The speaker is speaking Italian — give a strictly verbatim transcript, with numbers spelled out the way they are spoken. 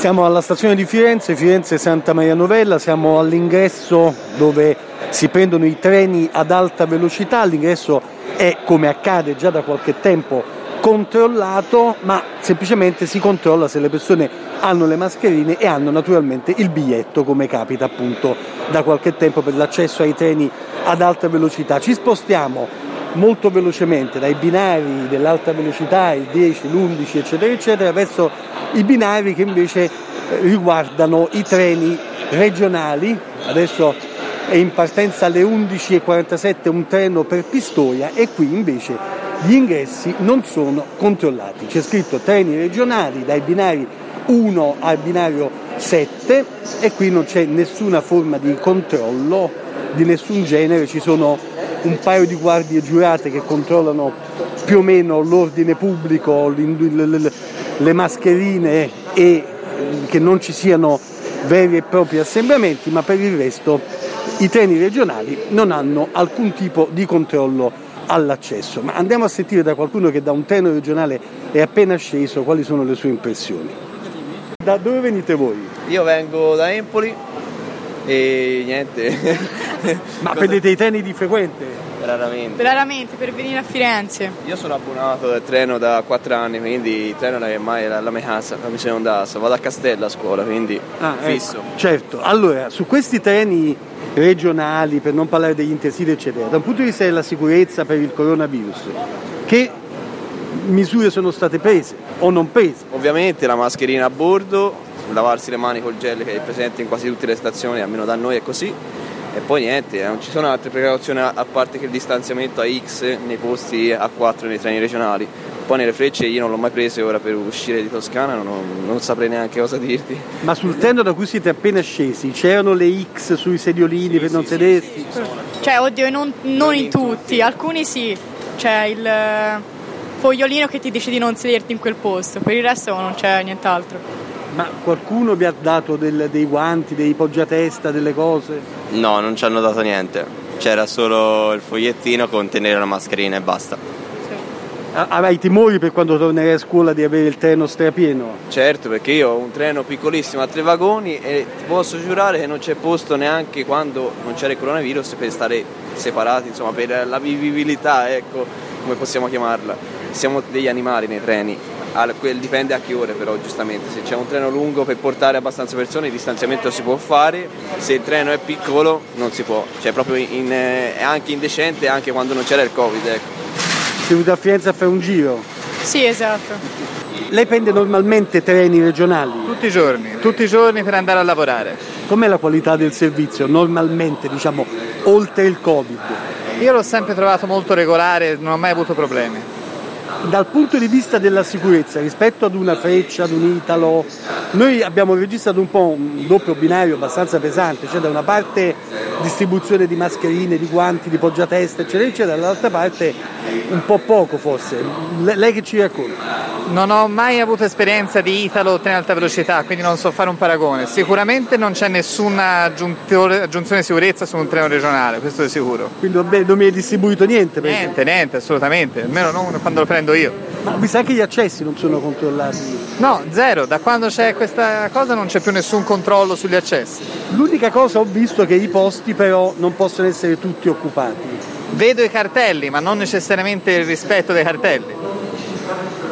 Stiamo alla stazione di Firenze, Firenze Santa Maria Novella, siamo all'ingresso dove si prendono i treni ad alta velocità. L'ingresso è, come accade già da qualche tempo, controllato, ma semplicemente si controlla se le persone hanno le mascherine e hanno naturalmente il biglietto, come capita appunto da qualche tempo per l'accesso ai treni ad alta velocità. Ci spostiamo molto velocemente dai binari dell'alta velocità, il dieci, l'undici eccetera eccetera, verso i binari che invece riguardano i treni regionali. Adesso è in partenza alle undici e quarantasette un treno per Pistoia e qui invece gli ingressi non sono controllati. C'è scritto treni regionali dai binari uno al binario sette e qui non c'è nessuna forma di controllo di nessun genere. Ci sono un paio di guardie giurate che controllano più o meno l'ordine pubblico, le mascherine e che non ci siano veri e propri assembramenti, ma per il resto i treni regionali non hanno alcun tipo di controllo all'accesso. Ma andiamo a sentire da qualcuno che da un treno regionale è appena sceso quali sono le sue impressioni. Da dove venite voi? Io vengo da Empoli e niente. Ma prendete i treni di frequente? Raramente. Raramente, per venire a Firenze. Io sono abbonato del treno da quattro anni, quindi il treno non è mai la mia casa, non mi sono andato. Vado a Castello a scuola, quindi ah, fisso. Ecco. Certo, allora su questi treni regionali, per non parlare degli intercity eccetera, da un punto di vista della sicurezza per il coronavirus, che misure sono state prese o non prese? Ovviamente la mascherina a bordo, lavarsi le mani col gel che è presente in quasi tutte le stazioni, almeno da noi è così. E poi niente, non ci sono altre precauzioni a parte che il distanziamento a X nei posti A quattro nei treni regionali. Poi nelle frecce io non l'ho mai prese ora per uscire di Toscana, non, non saprei neanche cosa dirti. Ma sul treno da cui siete appena scesi c'erano le X sui sediolini sì, per sì, non sì, sedersi? Sì, sì, cioè oddio, non, non, non in tutti. tutti, alcuni sì, c'è il fogliolino che ti dice di non sederti in quel posto, per il resto non c'è nient'altro. Ma qualcuno vi ha dato del, dei guanti, dei poggiatesta, delle cose? No, non ci hanno dato niente. C'era solo il fogliettino con tenere la mascherina e basta. Sì. Avrai timori per quando tornerai a scuola di avere il treno strapieno? Certo, perché io ho un treno piccolissimo a tre vagoni e ti posso giurare che non c'è posto neanche quando non c'era il coronavirus per stare separati, insomma, per la vivibilità, ecco, come possiamo chiamarla. Siamo degli animali nei treni. Dipende a che ore, però giustamente se c'è un treno lungo per portare abbastanza persone il distanziamento si può fare, se il treno è piccolo non si può, cioè proprio in, è anche indecente anche quando non c'era il Covid, ecco. Sei venuto a Firenze a fare un giro? Sì, esatto. Lei prende normalmente treni regionali? Tutti i giorni, tutti i giorni per andare a lavorare. Com'è la qualità del servizio normalmente, diciamo, oltre il Covid? Io l'ho sempre trovato molto regolare, non ho mai avuto problemi. Dal punto di vista della sicurezza, rispetto ad una Freccia, ad un Italo, noi abbiamo registrato un po' un doppio binario abbastanza pesante, cioè da una parte distribuzione di mascherine, di guanti, di poggiatesta, eccetera, eccetera, dall'altra parte un po' poco forse. Le- lei che ci racconta? Non ho mai avuto esperienza di Italo o treno alta velocità, quindi non so fare un paragone. Sicuramente non c'è nessuna aggiunzione di sicurezza su un treno regionale, questo è sicuro. Quindi vabbè, non mi hai distribuito niente? Niente, niente, assolutamente, almeno non quando lo prendo io. Ma mi sa che gli accessi non sono controllati? No, zero, da quando c'è questa cosa non c'è più nessun controllo sugli accessi. L'unica cosa ho visto è che i posti però non possono essere tutti occupati. Vedo i cartelli, ma non necessariamente il rispetto dei cartelli.